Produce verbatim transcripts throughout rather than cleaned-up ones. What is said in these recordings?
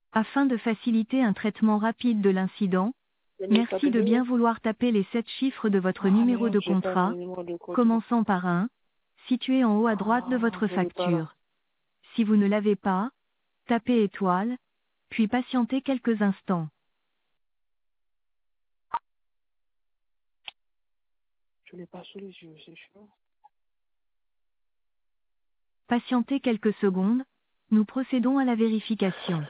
Afin de faciliter un traitement rapide de l'incident, merci de bien vouloir taper les sept chiffres de votre Ah numéro merde, de j'ai pas le contrat, numéro de contrat. commençant par un, situé en haut à droite de Ah, votre je l'ai pas là. facture. Si vous ne l'avez pas, tapez étoile, puis patientez quelques instants. Je l'ai pas sous les yeux, c'est chaud. Patientez quelques secondes, nous procédons à la vérification.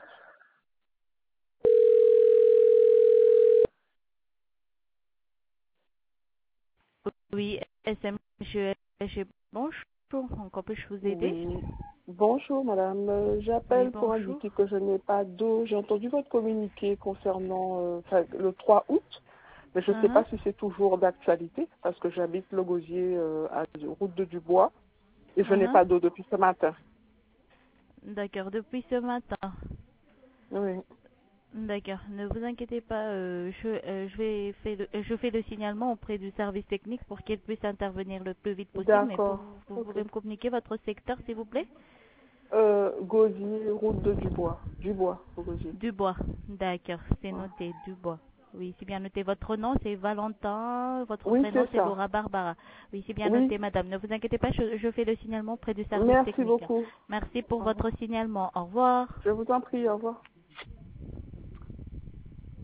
Oui, S M, je, je, bonjour, encore puis-je vous aider? Oui. Bonjour madame, Euh, Oui, j'appelle pour bonjour. indiquer que je n'ai pas d'eau. J'ai entendu votre communiqué concernant euh, enfin, le trois août, mais je ne sais Uh-huh. pas si c'est toujours d'actualité parce que j'habite le Gosier euh, à route de Dubois et je n'ai Uh-huh. pas d'eau depuis ce matin. D'accord, depuis ce matin. Oui. D'accord, ne vous inquiétez pas, euh, je, euh, je, vais faire le, euh, je fais le signalement auprès du service technique pour qu'il puisse intervenir le plus vite possible, mais vous, D'accord. vous Ok. pouvez me communiquer votre secteur s'il vous plaît? Euh, Gosier, route de Dubois. Dubois, au Gosier. Dubois, d'accord, c'est Voilà. noté, Dubois. Oui, c'est bien noté. Votre nom, c'est Valentin. Votre Oui, prénom, c'est c'est ça. Laura Barbara. Oui, c'est bien Oui. noté, madame. Ne vous inquiétez pas, je, je fais le signalement auprès du service Merci technique. beaucoup. Merci pour Au votre revoir. signalement. Au revoir. Je vous en prie, au revoir.